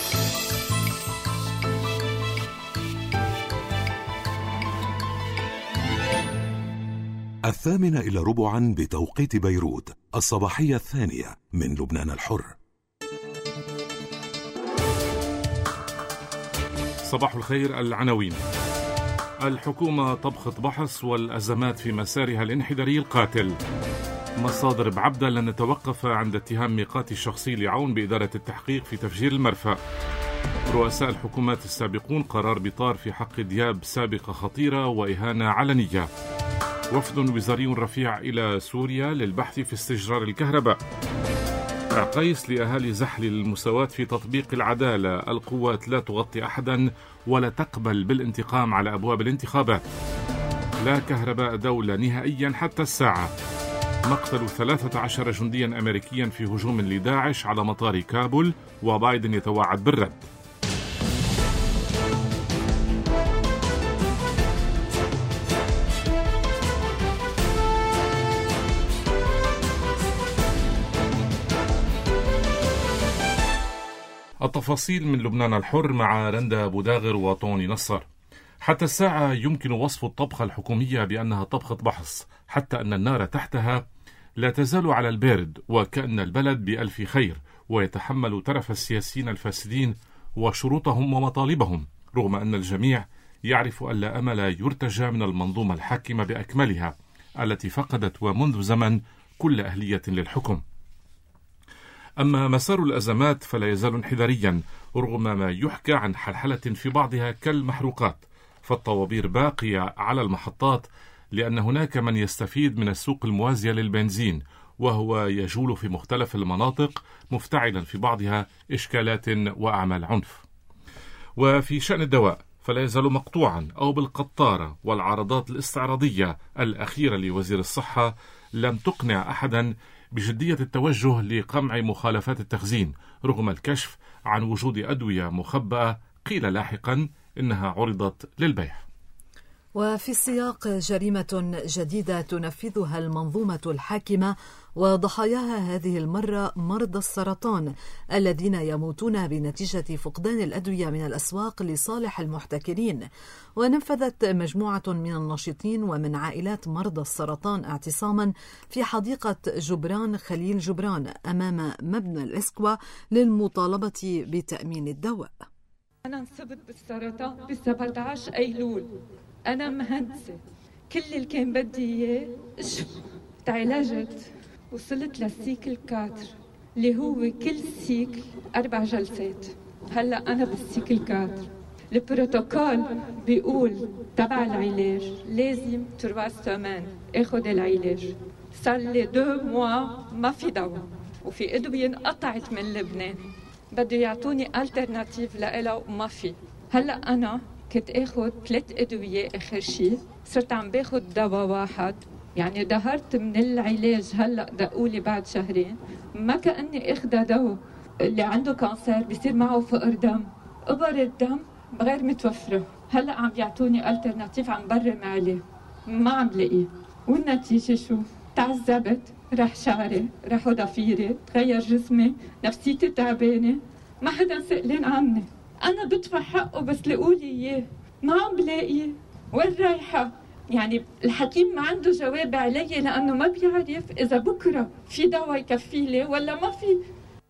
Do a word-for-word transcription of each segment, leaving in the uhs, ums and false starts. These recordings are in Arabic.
الثامنة إلى ربعا بتوقيت بيروت، الصباحية الثانية من لبنان الحر. صباح الخير. العناوين: الحكومة طبخة بحص والأزمات في مسارها الانحداري القاتل. مصادر بعبدة لن نتوقف عند اتهام ميقاتي الشخصي لعون بإدارة التحقيق في تفجير المرفأ. رؤساء الحكومات السابقون قرار بطار في حق دياب سابقة خطيرة وإهانة علنية. وفد وزاري رفيع إلى سوريا للبحث في استجرار الكهرباء. قيس لأهالي زحل المساواة في تطبيق العدالة. القوات لا تغطي أحدا ولا تقبل بالانتقام على أبواب الانتخابات. لا كهرباء دولة نهائيا حتى الساعة. مقتل ثلاثة عشر جنديا أمريكيا في هجوم لداعش على مطار كابول، وبايدن يتوعد بالرد. التفاصيل من لبنان الحر مع رندا بوداغر وطوني نصر. حتى الساعة يمكن وصف الطبخة الحكومية بأنها طبخة بحص، حتى أن النار تحتها لا تزال على البارد، وكأن البلد بألف خير ويتحمل ترف السياسيين الفاسدين وشروطهم ومطالبهم، رغم أن الجميع يعرف أن لا أمل يرتجى من المنظومة الحاكمة بأكملها التي فقدت ومنذ زمن كل أهلية للحكم. أما مسار الأزمات فلا يزال انحداريا، رغم ما يحكى عن حلحلة في بعضها كالمحروقات، فالطوابير باقية على المحطات لأن هناك من يستفيد من السوق الموازية للبنزين، وهو يجول في مختلف المناطق مفتعلا في بعضها إشكالات وأعمال عنف. وفي شأن الدواء فلا يزال مقطوعا أو بالقطارة، والعرضات الاستعراضية الأخيرة لوزير الصحة لم تقنع أحدا بجدية التوجه لقمع مخالفات التخزين، رغم الكشف عن وجود أدوية مخبأة قيل لاحقا إنها عرضت للبيع. وفي السياق جريمة جديدة تنفذها المنظومة الحاكمة وضحاياها هذه المرة مرضى السرطان الذين يموتون بنتيجة فقدان الأدوية من الأسواق لصالح المحتكرين. ونفذت مجموعة من الناشطين ومن عائلات مرضى السرطان اعتصاما في حديقة جبران خليل جبران أمام مبنى الإسكوا للمطالبة بتأمين الدواء. أنا انصبت بالسرطان ب سبعة عشر أيلول. أنا مهندسة، كل اللي كان بدي إياه أشفى. تعالجت وصلت للسيكل كاتر اللي هو كل سيكل أربع جلسات. هلأ أنا بالسيكل كاتر. البروتوكول بيقول تبع العلاج لازم تربع سمان اخد العلاج. صار لي دو موا ما في دواء، وفي أدوية انقطعت من لبنان بده يعطوني ألترناتيف لإلها وما في. هلأ أنا كنت اخد ثلاث ادويه، اخر شيء صرت عم باخد دواء واحد، يعني دهرت من العلاج. هلا دقولي بعد شهرين ما كاني اخذ دواء. اللي عنده كانسر بيصير معه فقر دم، ابر الدم غير متوفره. هلا عم بيعطوني الترناتيف عم برم عليه، ما عم لاقيه. والنتيجه شو؟ تعذبت، راح شعري، راحوا ضفيري، تغير جسمي، نفسيتي تعبانه، ما حدا سألان عني. أنا بدفع حقه بس لقولي إياه، ما عم بلاقيه. وين رايحة؟ يعني الحكيم ما عنده جواب علي لأنه ما بيعرف إذا بكرة في دواء يكفي لي ولا ما في.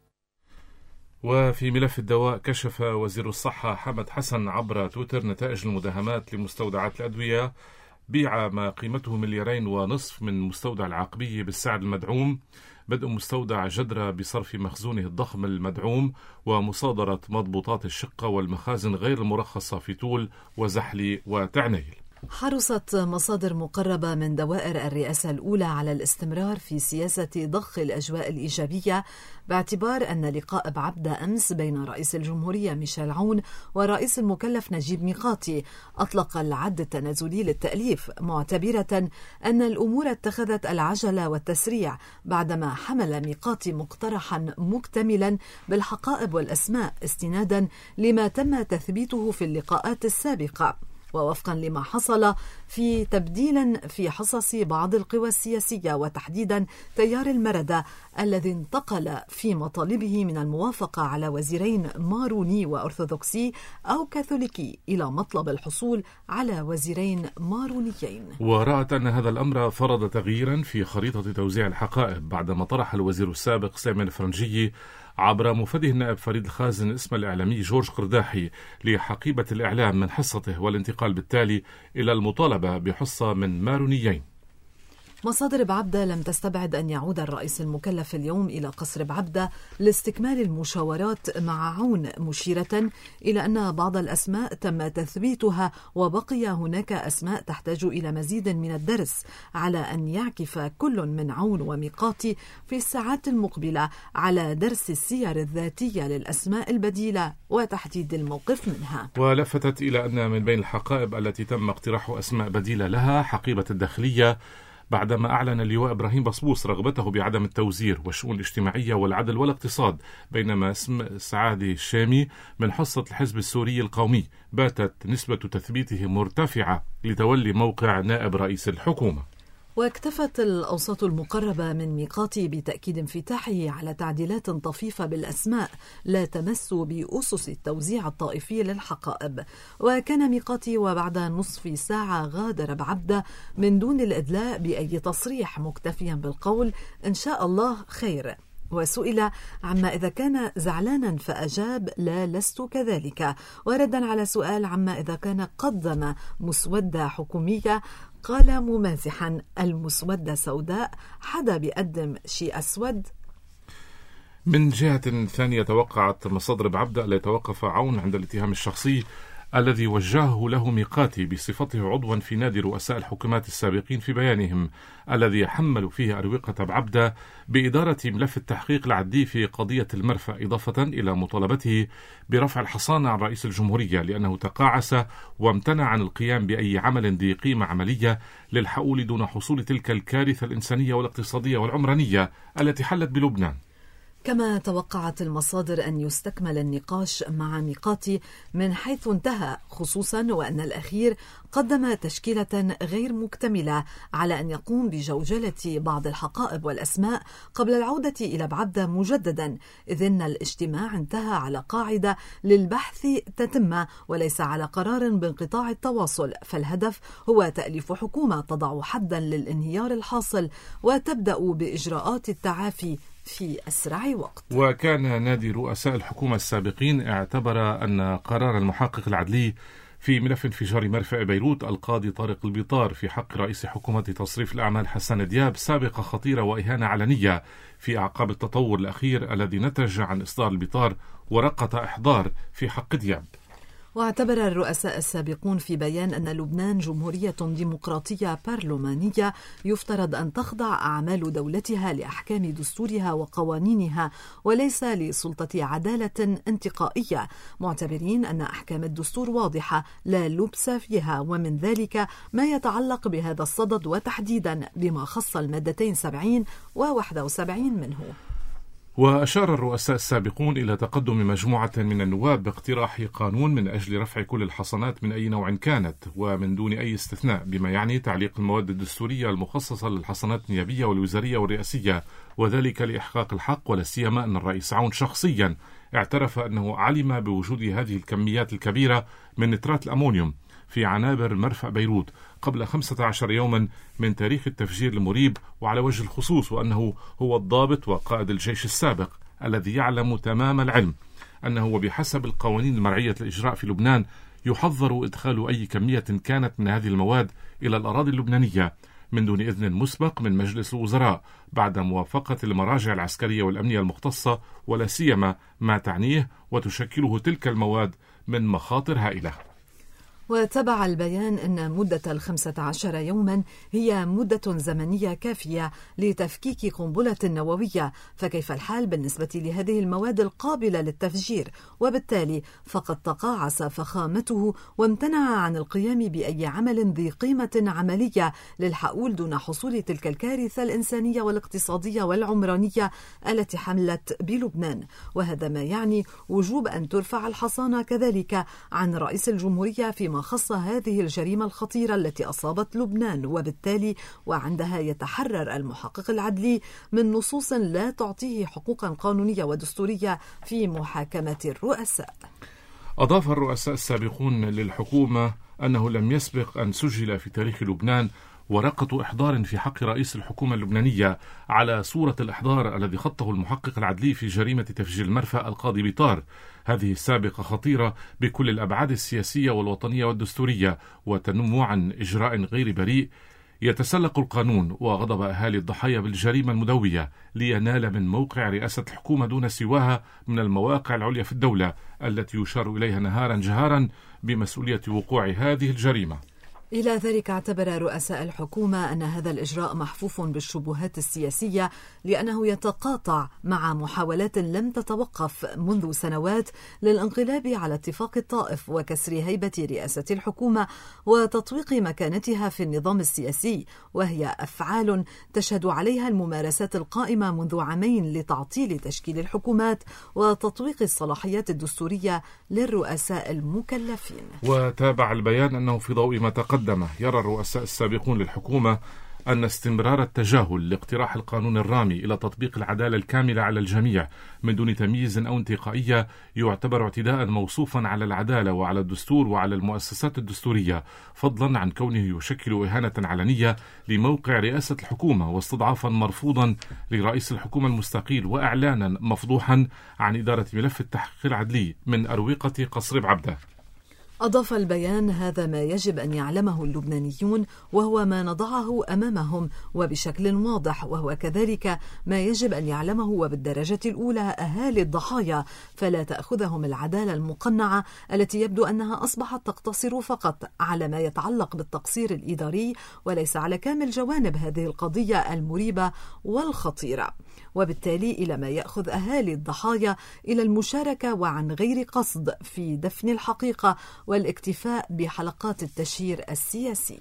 وفي ملف الدواء كشف وزير الصحة حمد حسن عبر تويتر نتائج المداهمات لمستودعات الأدوية. بيع ما قيمته مليارين ونصف من مستودع العقبية بالسعر المدعوم، بدء مستودع جدرة بصرف مخزونه الضخم المدعوم، ومصادرة مضبوطات الشقة والمخازن غير المرخصة في طول وزحلي وتعنيل. حرصت مصادر مقربة من دوائر الرئاسة الأولى على الاستمرار في سياسة ضخ الأجواء الإيجابية، باعتبار أن لقاء بعبدة أمس بين رئيس الجمهورية ميشيل عون والرئيس المكلف نجيب ميقاتي أطلق العد التنازلي للتأليف، معتبرة أن الأمور اتخذت العجلة والتسريع بعدما حمل ميقاتي مقترحا مكتملا بالحقائب والأسماء استنادا لما تم تثبيته في اللقاءات السابقة. ووفقا لما حصل في تبديل في حصص بعض القوى السياسية وتحديدا تيار المردة الذي انتقل في مطالبه من الموافقة على وزيرين ماروني وأرثوذكسي أو كاثوليكي إلى مطلب الحصول على وزيرين مارونيين. ورأت أن هذا الأمر فرض تغييرا في خريطة توزيع الحقائب بعدما طرح الوزير السابق سامي الفرنجي عبر مفده النائب فريد الخازن اسم الإعلامي جورج قرداحي لحقيبة الإعلام من حصته والانتقال بالتالي إلى المطالبة بحصة من مارونيين. مصادر بعبدة لم تستبعد أن يعود الرئيس المكلف اليوم إلى قصر بعبدة لاستكمال المشاورات مع عون، مشيرة إلى أن بعض الأسماء تم تثبيتها وبقي هناك أسماء تحتاج إلى مزيد من الدرس، على أن يعكف كل من عون وميقاتي في الساعات المقبلة على درس السير الذاتية للأسماء البديلة وتحديد الموقف منها. ولفتت إلى أن من بين الحقائب التي تم اقتراح أسماء بديلة لها حقيبة الداخلية، بعدما أعلن اللواء إبراهيم بصبوس رغبته بعدم التوزير والشؤون الاجتماعية والعدل والاقتصاد، بينما اسم سعادي الشامي من حصة الحزب السوري القومي باتت نسبة تثبيته مرتفعة لتولي موقع نائب رئيس الحكومة. واكتفت الأوساط المقربة من ميقاتي بتأكيد انفتاحه على تعديلات طفيفة بالأسماء لا تمس بأسس التوزيع الطائفي للحقائب. وكان ميقاتي وبعد نصف ساعة غادر بعبدة من دون الإدلاء بأي تصريح، مكتفيا بالقول إن شاء الله خير. وسئل عما إذا كان زعلانا فأجاب لا لست كذلك. وردا على سؤال عما إذا كان قدم مسودة حكومية قال ممازحا المسودة سوداء، حدا بيقدم شيء أسود. من جهة ثانية توقعت مصادر بعبدة ألا يتوقف عون عند الاتهام الشخصي الذي وجهه له ميقاتي بصفته عضوا في نادي رؤساء الحكومات السابقين في بيانهم الذي حملوا فيه أروقة بعبدة بإدارة ملف التحقيق العدلي في قضية المرفأ، إضافة إلى مطالبته برفع الحصانة عن رئيس الجمهورية لأنه تقاعس وامتنع عن القيام بأي عمل ذي قيمة عملية للحقول دون حصول تلك الكارثة الإنسانية والاقتصادية والعمرانية التي حلت بلبنان. كما توقعت المصادر أن يستكمل النقاش مع ميقاتي من حيث انتهى، خصوصا وأن الأخير قدم تشكيلة غير مكتملة على أن يقوم بجوجلة بعض الحقائب والأسماء قبل العودة إلى بعبدة مجددا، إذ أن الاجتماع انتهى على قاعدة للبحث تتم وليس على قرار بانقطاع التواصل، فالهدف هو تأليف حكومة تضع حدا للانهيار الحاصل وتبدأ بإجراءات التعافي في أسرع وقت. وكان نادي رؤساء الحكومة السابقين اعتبر أن قرار المحقق العدلي في ملف انفجار مرفأ بيروت القاضي طارق البيطار في حق رئيس حكومة تصريف الأعمال حسان دياب سابقة خطيرة وإهانة علنية في أعقاب التطور الأخير الذي نتج عن إصدار البيطار ورقة إحضار في حق دياب. واعتبر الرؤساء السابقون في بيان أن لبنان جمهورية ديمقراطية برلمانية يفترض أن تخضع أعمال دولتها لأحكام دستورها وقوانينها وليس لسلطة عدالة انتقائية، معتبرين أن أحكام الدستور واضحة لا لبس فيها، ومن ذلك ما يتعلق بهذا الصدد وتحديدا بما خص المادتين سبعين وواحد وسبعين منه. وأشار الرؤساء السابقون إلى تقدم مجموعة من النواب باقتراح قانون من أجل رفع كل الحصانات من أي نوع كانت ومن دون أي استثناء، بما يعني تعليق المواد الدستورية المخصصة للحصانات النيابية والوزارية والرئاسية، وذلك لإحقاق الحق، ولا سيما أن الرئيس عون شخصيا اعترف أنه علم بوجود هذه الكميات الكبيرة من نترات الأمونيوم في عنابر مرفأ بيروت قبل خمسة عشر يوما من تاريخ التفجير المريب، وعلى وجه الخصوص وأنه هو الضابط وقائد الجيش السابق الذي يعلم تمام العلم أنه وبحسب القوانين المرعية الإجراء في لبنان يحظر إدخال أي كمية كانت من هذه المواد إلى الأراضي اللبنانية من دون إذن مسبق من مجلس الوزراء بعد موافقة المراجع العسكرية والأمنية المختصة، ولا سيما ما تعنيه وتشكله تلك المواد من مخاطر هائلة. وتبع البيان أن مدة الخمسة عشر يوما هي مدة زمنية كافية لتفكيك قنبلة نووية، فكيف الحال بالنسبة لهذه المواد القابلة للتفجير؟ وبالتالي فقد تقاعس فخامته وامتنع عن القيام بأي عمل ذي قيمة عملية للحقول دون حصول تلك الكارثة الإنسانية والاقتصادية والعمرانية التي حملت بلبنان، وهذا ما يعني وجوب أن ترفع الحصانة كذلك عن رئيس الجمهورية في بما خص هذه الجريمة الخطيرة التي أصابت لبنان، وبالتالي وعندها يتحرر المحقق العدلي من نصوص لا تعطيه حقوقا قانونية ودستورية في محاكمة الرؤساء. أضاف الرؤساء السابقون للحكومة أنه لم يسبق أن سجل في تاريخ لبنان ورقة إحضار في حق رئيس الحكومة اللبنانية على صورة الإحضار الذي خطه المحقق العدلي في جريمة تفجير المرفأ القاضي بيطار. هذه السابقة خطيرة بكل الأبعاد السياسية والوطنية والدستورية، وتنم عن إجراء غير بريء يتسلق القانون وغضب أهالي الضحايا بالجريمة المدوية لينال من موقع رئاسة الحكومة دون سواها من المواقع العليا في الدولة التي يشار إليها نهارا جهارا بمسؤولية وقوع هذه الجريمة. إلى ذلك اعتبر رؤساء الحكومة أن هذا الإجراء محفوف بالشبهات السياسية، لأنه يتقاطع مع محاولات لم تتوقف منذ سنوات للانقلاب على اتفاق الطائف وكسر هيبة رئاسة الحكومة وتطويق مكانتها في النظام السياسي، وهي أفعال تشهد عليها الممارسات القائمة منذ عامين لتعطيل تشكيل الحكومات وتطويق الصلاحيات الدستورية للرؤساء المكلفين. وتابع البيان أنه في ضوء ما تقدم يرى الرؤساء السابقون للحكومة أن استمرار التجاهل لاقتراح القانون الرامي إلى تطبيق العدالة الكاملة على الجميع من دون تمييز أو انتقائية يعتبر اعتداء موصوفا على العدالة وعلى الدستور وعلى المؤسسات الدستورية، فضلا عن كونه يشكل إهانة علنية لموقع رئاسة الحكومة واستضعافا مرفوضا لرئيس الحكومة المستقيل وإعلانا مفضوحا عن إدارة ملف التحقيق العدلي من أروقة قصر بعبدة. أضاف البيان: هذا ما يجب أن يعلمه اللبنانيون، وهو ما نضعه أمامهم وبشكل واضح، وهو كذلك ما يجب أن يعلمه وبالدرجة الأولى أهالي الضحايا، فلا تأخذهم العدالة المقنعة التي يبدو أنها أصبحت تقتصر فقط على ما يتعلق بالتقصير الإداري وليس على كامل جوانب هذه القضية المريبة والخطيرة، وبالتالي إلى ما يأخذ أهالي الضحايا إلى المشاركة وعن غير قصد في دفن الحقيقة والاكتفاء بحلقات التشهير السياسي.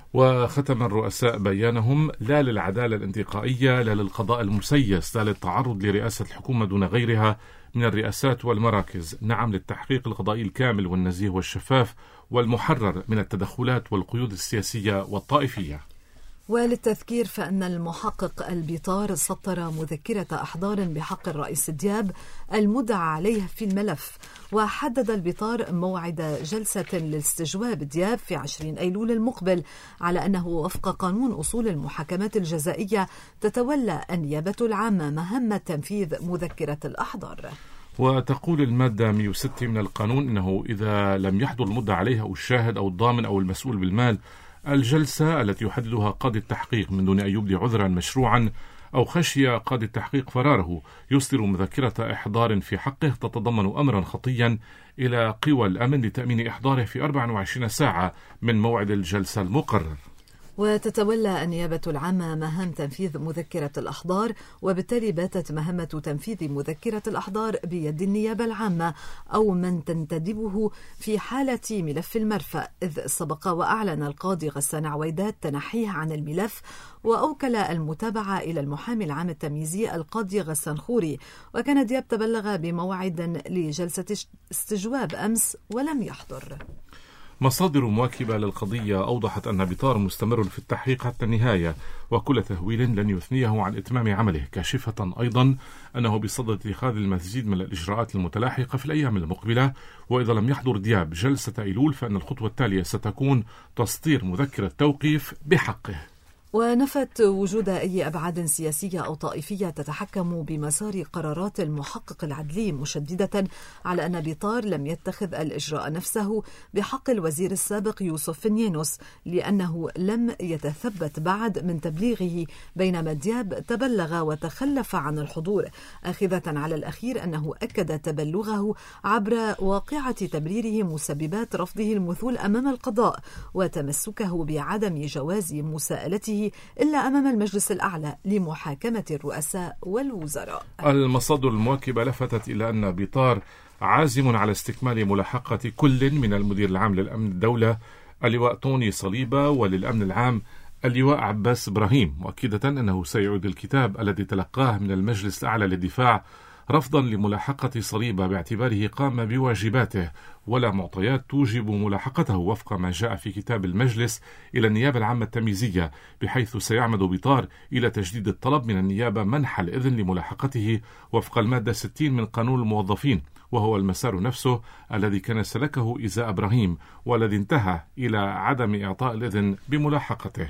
وختم الرؤساء بيانهم: لا للعدالة الانتقائية، لا للقضاء المسيس، لا للتعرض لرئاسة الحكومة دون غيرها من الرئاسات والمراكز، نعم للتحقيق القضائي الكامل والنزيه والشفاف والمحرر من التدخلات والقيود السياسية والطائفية. وللتذكير فإن المحقق البيطار سطر مذكرة أحضار بحق الرئيس دياب المدعى عليه في الملف، وحدد البيطار موعد جلسة لاستجواب دياب في عشرين أيلول المقبل، على أنه وفق قانون أصول المحاكمات الجزائية تتولى النيابة العامة مهمة تنفيذ مذكرة الأحضار. وتقول المادة مئة وستة من القانون إنه إذا لم يحضر المدعى عليه أو الشاهد أو الضامن أو المسؤول بالمال الجلسة التي يحددها قاضي التحقيق من دون أن يبدي عذرا مشروعا أو خشي قاضي التحقيق فراره، يصدر مذكرة إحضار في حقه تتضمن أمرا خطيا إلى قوى الأمن لتأمين إحضاره في أربع وعشرين ساعة من موعد الجلسة المقرر. وتتولى النيابة العامة مهام تنفيذ مذكرة الأحضار، وبالتالي باتت مهمة تنفيذ مذكرة الأحضار بيد النيابة العامة أو من تنتدبه في حالة ملف المرفأ، إذ سبق وأعلن القاضي غسان عويدات تنحيه عن الملف وأوكل المتابعة إلى المحامي العام التمييزي القاضي غسان خوري، وكان دياب تبلغ بموعد لجلسة استجواب أمس ولم يحضر. مصادر مواكبة للقضية أوضحت أن بيطار مستمر في التحقيق حتى النهاية، وكل تهويل لن يثنيه عن إتمام عمله، كاشفة أيضا أنه بصدد اتخاذ المزيد من الإجراءات المتلاحقة في الأيام المقبلة، وإذا لم يحضر دياب جلسة أيلول فإن الخطوة التالية ستكون تسطير مذكرة توقيف بحقه. ونفت وجود أي أبعاد سياسية أو طائفية تتحكم بمسار قرارات المحقق العدلي، مشددة على أن بيطار لم يتخذ الإجراء نفسه بحق الوزير السابق يوسف فنيانوس لأنه لم يتثبت بعد من تبليغه، بينما دياب تبلغ وتخلف عن الحضور، آخذة على الأخير أنه أكد تبلغه عبر واقعة تبريره مسببات رفضه المثول أمام القضاء وتمسكه بعدم جواز مساءلته إلا أمام المجلس الأعلى لمحاكمة الرؤساء والوزراء. المصادر المواكبة لفتت إلى أن بيطار عازم على استكمال ملاحقة كل من المدير العام للأمن الدولة اللواء توني صليبة وللأمن العام اللواء عباس إبراهيم، مؤكدة أنه سيعيد الكتاب الذي تلقاه من المجلس الأعلى للدفاع رفضا لملاحقة صليبة باعتباره قام بواجباته، ولا معطيات توجب ملاحقته وفق ما جاء في كتاب المجلس إلى النيابة العامة التمييزية، بحيث سيعمد بطار إلى تجديد الطلب من النيابة منح الإذن لملاحقته وفق المادة ستين من قانون الموظفين، وهو المسار نفسه الذي كان سلكه إزاء إبراهيم والذي انتهى إلى عدم إعطاء الإذن بملاحقته.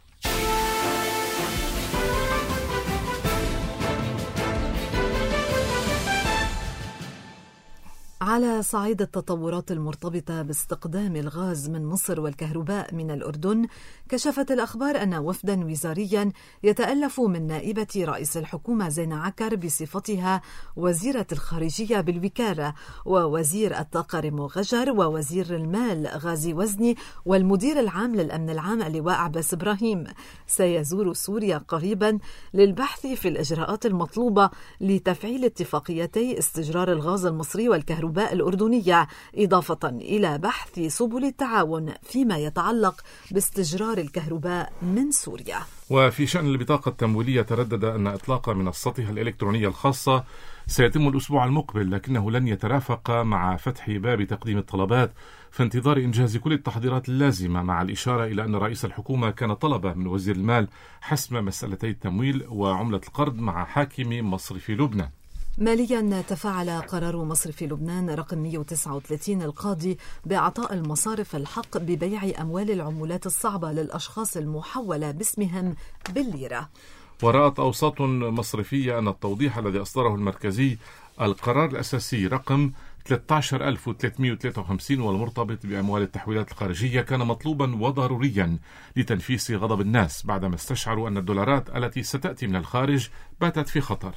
على صعيد التطورات المرتبطة باستقدام الغاز من مصر والكهرباء من الأردن، كشفت الأخبار أن وفدا وزاريا يتألف من نائبة رئيس الحكومة زينة عكر بصفتها وزيرة الخارجية بالوكالة، ووزير الطاقة ريمو غجر، ووزير المال غازي وزني، والمدير العام للأمن العام اللواء عباس إبراهيم، سيزور سوريا قريبا للبحث في الإجراءات المطلوبة لتفعيل اتفاقيتي استجرار الغاز المصري والكهرباء الأردنية، إضافة إلى بحث سبل التعاون فيما يتعلق باستجرار الكهرباء من سوريا. وفي شأن البطاقة التمويلية، تردد أن إطلاق منصتها الإلكترونية الخاصة سيتم الأسبوع المقبل، لكنه لن يترافق مع فتح باب تقديم الطلبات في انتظار إنجاز كل التحضيرات اللازمة، مع الإشارة إلى أن رئيس الحكومة كان طلب من وزير المال حسم مسألتي التمويل وعملة القرض مع حاكم مصرف لبنان. ماليا، تفاعل قرار مصرف لبنان رقم مئة وتسعة وثلاثين القاضي بإعطاء المصارف الحق ببيع أموال العملات الصعبة للأشخاص المحولة باسمهم بالليرة. ورأت أوساط مصرفية أن التوضيح الذي أصدره المركزي القرار الأساسي رقم ثلاثة عشر ألف وثلاثمئة وثلاثة وخمسين والمرتبط بأموال التحويلات الخارجية كان مطلوبا وضروريا لتنفيس غضب الناس بعدما استشعروا أن الدولارات التي ستأتي من الخارج باتت في خطر.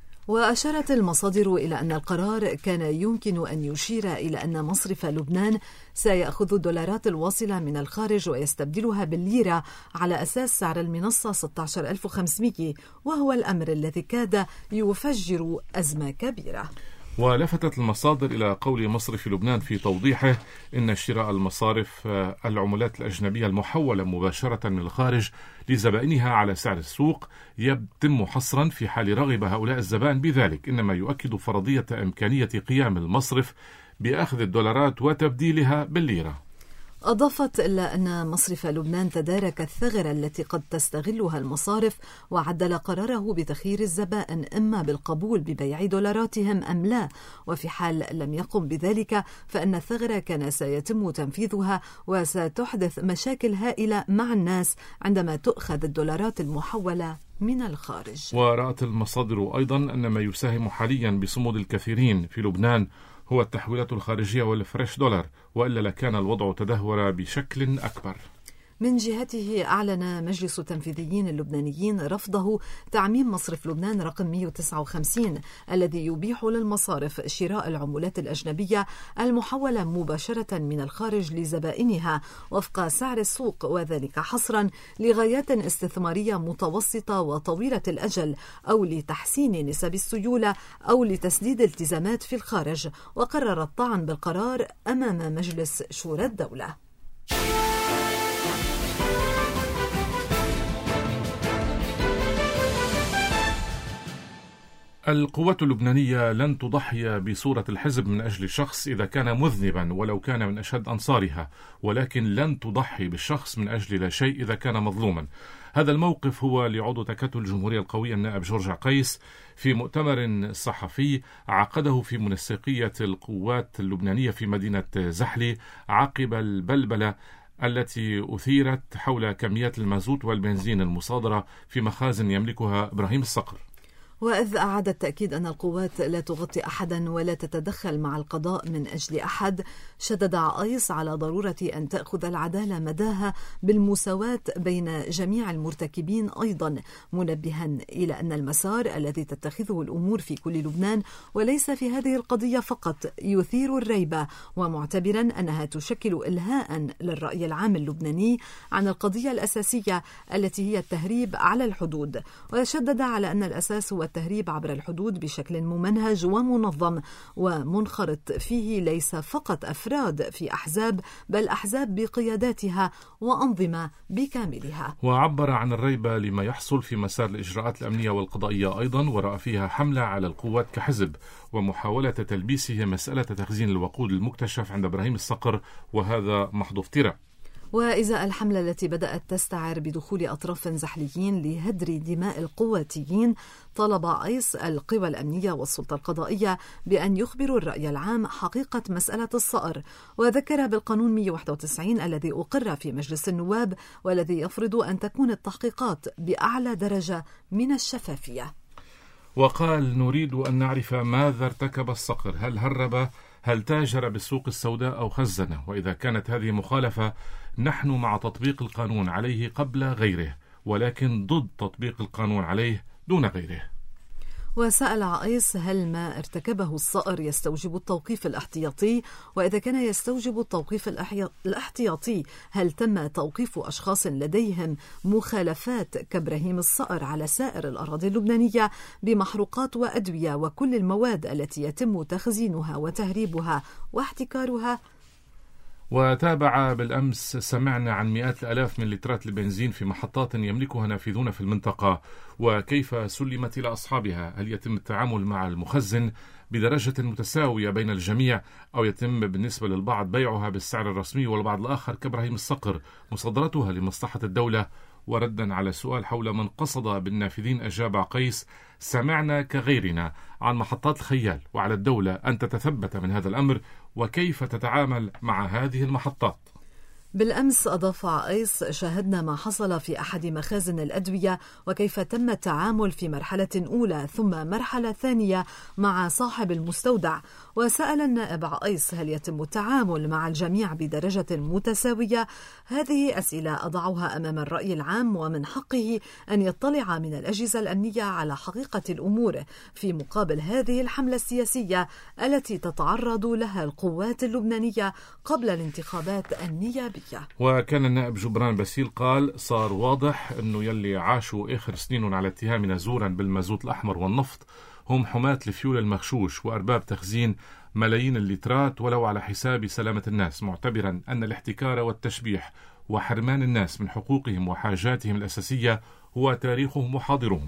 وأشارت المصادر إلى أن القرار كان يمكن أن يشير إلى أن مصرف لبنان سيأخذ الدولارات الواصلة من الخارج ويستبدلها بالليرة على أساس سعر المنصة ستة عشر ألف وخمسمئة، وهو الأمر الذي كاد يفجر أزمة كبيرة. ولفتت المصادر إلى قول مصرف لبنان في توضيحه إن شراء المصارف العملات الأجنبية المحولة مباشرة من الخارج لزبائنها على سعر السوق يتم حصرا في حال رغب هؤلاء الزبائن بذلك، إنما يؤكد فرضية إمكانية قيام المصرف بأخذ الدولارات وتبديلها بالليرة. أضافت إلى أن مصرف لبنان تدارك الثغرة التي قد تستغلها المصارف، وعدل قراره بتخيير الزبائن إما بالقبول ببيع دولاراتهم أم لا، وفي حال لم يقم بذلك فإن الثغرة كان سيتم تنفيذها وستحدث مشاكل هائلة مع الناس عندما تؤخذ الدولارات المحولة من الخارج. ورأت المصادر أيضا أن ما يساهم حاليا بصمود الكثيرين في لبنان هو التحويلات الخارجية والفريش دولار، وإلا لكان الوضع تدهور بشكل أكبر. من جهته، أعلن مجلس التنفيذيين اللبنانيين رفضه تعميم مصرف لبنان رقم مئة وتسعة وخمسين الذي يبيح للمصارف شراء العملات الأجنبية المحولة مباشرة من الخارج لزبائنها وفق سعر السوق، وذلك حصرا لغايات استثمارية متوسطة وطويلة الأجل أو لتحسين نسب السيولة أو لتسديد التزامات في الخارج. وقرر الطعن بالقرار أمام مجلس شورى الدولة. القوات اللبنانية لن تضحي بصورة الحزب من أجل الشخص إذا كان مذنبا ولو كان من أشد أنصارها، ولكن لن تضحي بالشخص من أجل لا شيء إذا كان مظلوما. هذا الموقف هو لعضو تكتل الجمهورية القوية النائب جورج قيس في مؤتمر صحفي عقده في منسقية القوات اللبنانية في مدينة زحلي عقب البلبلة التي أثيرت حول كميات المازوت والبنزين المصادرة في مخازن يملكها إبراهيم الصقر. وإذ أعاد التأكيد أن القوات لا تغطي أحدا ولا تتدخل مع القضاء من أجل أحد، شدد عقيس على ضرورة أن تأخذ العدالة مداها بالمساواة بين جميع المرتكبين، أيضا منبها إلى أن المسار الذي تتخذه الأمور في كل لبنان وليس في هذه القضية فقط يثير الريبة، ومعتبرا أنها تشكل إلهاء للرأي العام اللبناني عن القضية الأساسية التي هي التهريب على الحدود. وشدد على أن الأساس هو والتهريب عبر الحدود بشكل ممنهج ومنظم ومنخرط فيه ليس فقط أفراد في أحزاب بل أحزاب بقياداتها وأنظمة بكاملها. وعبر عن الريبة لما يحصل في مسار الإجراءات الأمنية والقضائية أيضا، ورأى فيها حملة على القوات كحزب ومحاولة تلبيسه مسألة تخزين الوقود المكتشف عند إبراهيم الصقر، وهذا محض افتراء. وإزاء الحملة التي بدأت تستعر بدخول أطراف زحليين لهدر دماء القواتيين، طلب أيس القوى الأمنية والسلطة القضائية بأن يخبروا الرأي العام حقيقة مسألة الصقر، وذكر بالقانون مئة وواحد وتسعين الذي أقر في مجلس النواب والذي يفرض أن تكون التحقيقات بأعلى درجة من الشفافية. وقال: نريد أن نعرف ماذا ارتكب الصقر، هل هرب، هل تاجر بالسوق السوداء أو خزن؟ وإذا كانت هذه مخالفة نحن مع تطبيق القانون عليه قبل غيره، ولكن ضد تطبيق القانون عليه دون غيره. وسأل عائس هل ما ارتكبه الصقر يستوجب التوقيف الاحتياطي، وإذا كان يستوجب التوقيف الاحتياطي هل تم توقيف أشخاص لديهم مخالفات كإبراهيم الصقر على سائر الأراضي اللبنانية بمحروقات وأدوية وكل المواد التي يتم تخزينها وتهريبها واحتكارها؟ وتابع: بالأمس سمعنا عن مئات الآلاف من لترات البنزين في محطات يملكها نافذون في المنطقة، وكيف سلمت إلى أصحابها، هل يتم التعامل مع المخزن بدرجة متساوية بين الجميع، أو يتم بالنسبة للبعض بيعها بالسعر الرسمي والبعض الآخر كإبراهيم الصقر مصادرتها لمصلحة الدولة؟ وردا على سؤال حول من قصد بالنافذين أجاب قيس: سمعنا كغيرنا عن محطات الخيال، وعلى الدولة أن تتثبت من هذا الأمر وكيف تتعامل مع هذه المحطات. بالأمس أضاف عائس: شاهدنا ما حصل في أحد مخازن الأدوية وكيف تم التعامل في مرحلة أولى ثم مرحلة ثانية مع صاحب المستودع. وسأل النائب عائس هل يتم التعامل مع الجميع بدرجة متساوية؟ هذه أسئلة أضعها أمام الرأي العام، ومن حقه أن يطلع من الأجهزة الأمنية على حقيقة الأمور في مقابل هذه الحملة السياسية التي تتعرض لها القوات اللبنانية قبل الانتخابات النيابية. وكان النائب جبران باسيل قال: صار واضح أنه يلي عاشوا آخر سنين على اتهامنا زورا بالمازوت الأحمر والنفط هم حماة الفيول المغشوش وأرباب تخزين ملايين اللترات ولو على حساب سلامة الناس، معتبرا أن الاحتكار والتشبيح وحرمان الناس من حقوقهم وحاجاتهم الأساسية هو تاريخهم وحاضرهم.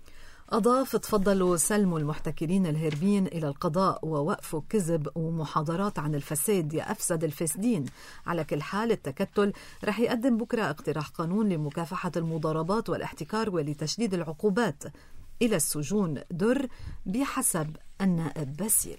أضاف: تفضلوا سلموا المحتكرين الهربين إلى القضاء ووقفوا كذب ومحاضرات عن الفساد يا أفسد الفاسدين. على كل حال التكتل رح يقدم بكرة اقتراح قانون لمكافحة المضاربات والاحتكار ولتشديد العقوبات إلى السجون در بحسب النائب باسيل.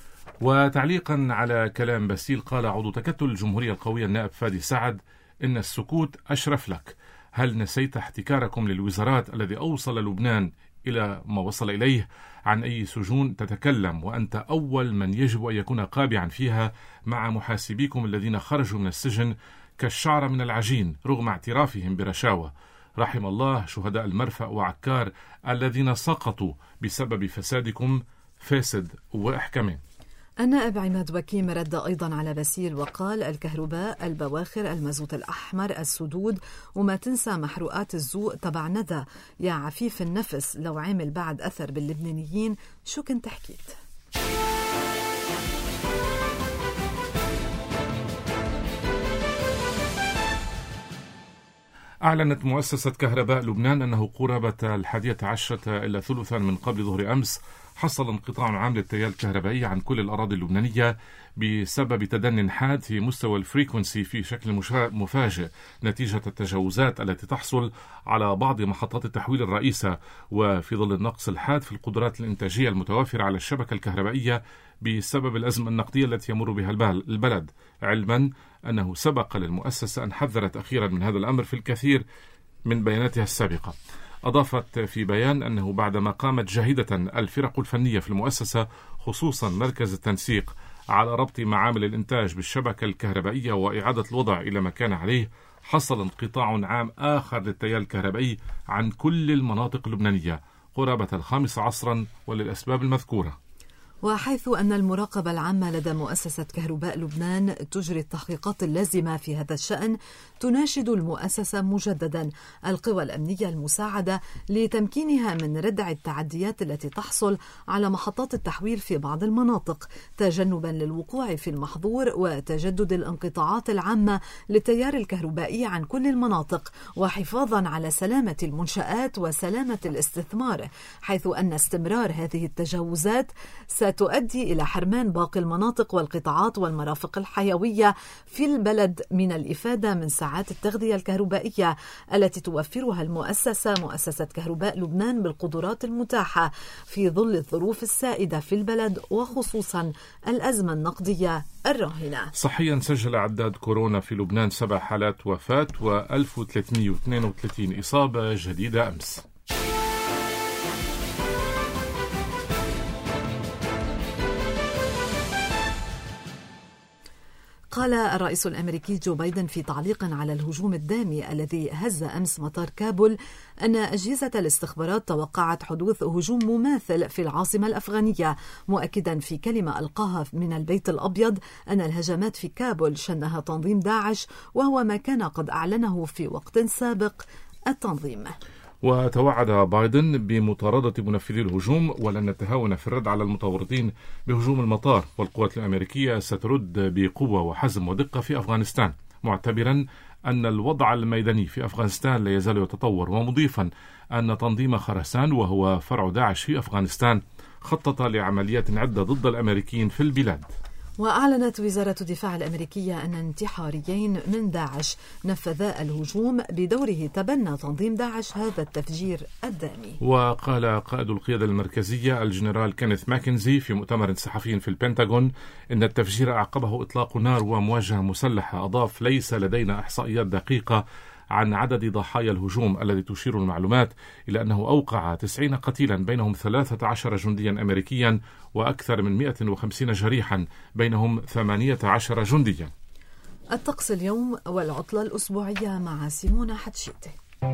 وتعليقا على كلام باسيل قال عضو تكتل الجمهورية القوية النائب فادي سعد: إن السكوت أشرف لك. هل نسيت احتكاركم للوزارات الذي أوصل لبنان إلى ما وصل إليه؟ عن أي سجون تتكلم وأنت أول من يجب أن يكون قابعا فيها مع محاسبيكم الذين خرجوا من السجن كالشعر من العجين رغم اعترافهم برشاوة. رحم الله شهداء المرفأ وعكار الذين سقطوا بسبب فسادكم فاسد وإحكامين. النائب عماد وكيم رد أيضا على باسيل وقال: الكهرباء، البواخر، المازوت الأحمر، السدود، وما تنسى محروقات الذوق تبع ندى. يا عفيف النفس لو عامل بعد أثر باللبنانيين شو كنت حكيت؟ أعلنت مؤسسة كهرباء لبنان أنه قرابة الحادية عشرة إلى ثلثا من قبل ظهر أمس حصل انقطاع عام للتيار الكهربائي عن كل الأراضي اللبنانية بسبب تدن حاد في مستوى الفريكونسي في شكل مفاجئ نتيجة التجاوزات التي تحصل على بعض محطات التحويل الرئيسة، وفي ظل النقص الحاد في القدرات الإنتاجية المتوافرة على الشبكة الكهربائية بسبب الأزمة النقدية التي يمر بها البلد، علما أنه سبق للمؤسسة أن حذرت أخيرا من هذا الأمر في الكثير من بياناتها السابقة. أضافت في بيان أنه بعدما قامت جاهدة الفرق الفنية في المؤسسة خصوصا مركز التنسيق على ربط معامل الإنتاج بالشبكة الكهربائية وإعادة الوضع إلى ما كان عليه، حصل انقطاع عام آخر للتيار الكهربائي عن كل المناطق اللبنانية قرابة الخامسة عصرا وللأسباب المذكورة. وحيث أن المراقبة العامة لدى مؤسسة كهرباء لبنان تجري التحقيقات اللازمة في هذا الشأن، تناشد المؤسسة مجددا القوى الأمنية المساعدة لتمكينها من ردع التعديات التي تحصل على محطات التحويل في بعض المناطق، تجنبا للوقوع في المحظور وتجدد الانقطاعات العامة للتيار الكهربائي عن كل المناطق، وحفاظا على سلامة المنشآت وسلامة الاستثمار، حيث أن استمرار هذه التجاوزات ستؤدي إلى حرمان باقي المناطق والقطاعات والمرافق الحيوية في البلد من الإفادة من ساعات التغذية الكهربائية التي توفرها المؤسسة مؤسسة كهرباء لبنان بالقدرات المتاحة في ظل الظروف السائدة في البلد، وخصوصا الأزمة النقدية الراهنة. صحيا سجل عداد كورونا في لبنان سبع حالات وفاة وألف وثلاثمئة واثنين وثلاثين إصابة جديدة أمس. قال الرئيس الأمريكي جو بايدن في تعليق على الهجوم الدامي الذي هز أمس مطار كابول أن أجهزة الاستخبارات توقعت حدوث هجوم مماثل في العاصمة الأفغانية، مؤكدا في كلمة ألقاها من البيت الأبيض أن الهجمات في كابول شنها تنظيم داعش، وهو ما كان قد أعلنه في وقت سابق التنظيم. وتوعد بايدن بمطاردة منفذي الهجوم ولن نتهاون في الرد على المتورطين بهجوم المطار، والقوات الأمريكية سترد بقوة وحزم ودقة في أفغانستان، معتبرا أن الوضع الميداني في أفغانستان لا يزال يتطور، ومضيفا أن تنظيم خراسان وهو فرع داعش في أفغانستان خطط لعمليات عدة ضد الأمريكيين في البلاد. وأعلنت وزارة الدفاع الأمريكية أن انتحاريين من داعش نفذا الهجوم، بدوره تبنى تنظيم داعش هذا التفجير الدامي. وقال قائد القيادة المركزية الجنرال كينيث ماكنزي في مؤتمر صحفي في البنتاغون إن التفجير أعقبه إطلاق نار ومواجهة مسلحة. أضاف: ليس لدينا إحصائيات دقيقة عن عدد ضحايا الهجوم الذي تشير المعلومات إلى أنه أوقع تسعين قتيلا بينهم ثلاثة عشر جنديا أمريكيا وأكثر من مئة وخمسين جريحا بينهم ثمانية عشر جنديا. الطقس اليوم والعطلة الأسبوعية مع سيمونة حتشيتي.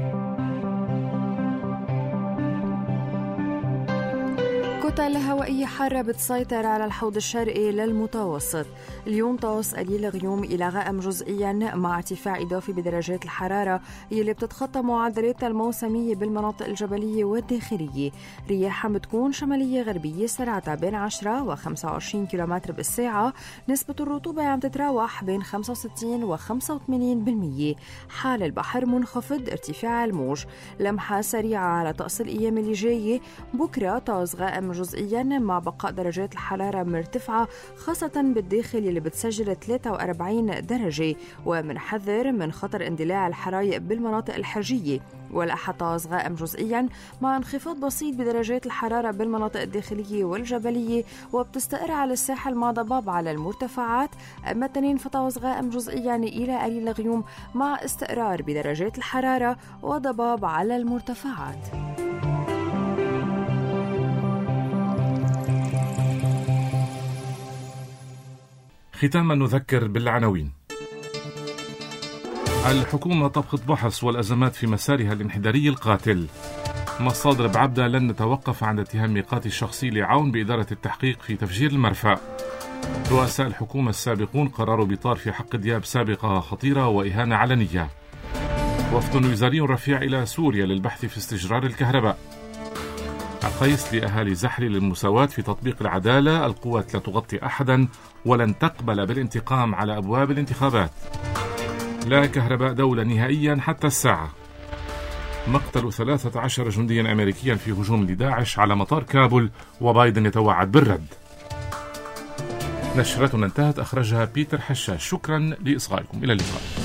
كتل هوائية حارة بتسيطر على الحوض الشرقي للمتوسط. اليوم طقس قليل غيوم إلى غائم جزئيا مع ارتفاع إضافي بدرجات الحرارة يلي بتتخطى معدلاتها الموسمية بالمناطق الجبلية والداخلية. رياحها بتكون شمالية غربية سرعتها بين عشرة وخمسة وعشرين كيلومتر بالساعة. نسبة الرطوبة عم تتراوح بين خمسة وستين وخمسة وثمانين بالمية. حال البحر منخفض، ارتفاع الموج. لمحة سريعة على طقس الأيام اللي جاية. بكرة طقس غائم جزئيا مع بقاء درجات الحرارة مرتفعة خاصة بالداخل اللي بتسجل ثلاثة وأربعين درجة، ومنحذر من خطر اندلاع الحرايق بالمناطق الحرجية. والأحد طقس غائم جزئيا مع انخفاض بسيط بدرجات الحرارة بالمناطق الداخلية والجبلية، وبتستقر على الساحل مع ضباب على المرتفعات. أما التنين فطقس غائم جزئيا إلى قليل غيوم مع استقرار بدرجات الحرارة وضباب على المرتفعات. ختاما نذكر بالعناوين. الحكومة طبخة بحث والأزمات في مسارها الانحداري القاتل. مصادر بعبدة: لن نتوقف عند اتهام ميقاتي الشخصي لعون بإدارة التحقيق في تفجير المرفأ. رؤساء الحكومة السابقون قرروا بإطار في حق دياب سابقة خطيرة وإهانة علنية. وفد وزاري رفيع إلى سوريا للبحث في استجرار الكهرباء. قيس لأهالي زحل للمساواة في تطبيق العدالة. القوات لا تغطي أحدا ولن تقبل بالانتقام على أبواب الانتخابات. لا كهرباء دولة نهائيا حتى الساعة. مقتل ثلاثة عشر جنديا أمريكيا في هجوم لداعش على مطار كابول، وبايدن يتوعد بالرد. نشرتنا انتهت، أخرجها بيتر حشاش. شكرا لإصغائكم، إلى اللقاء.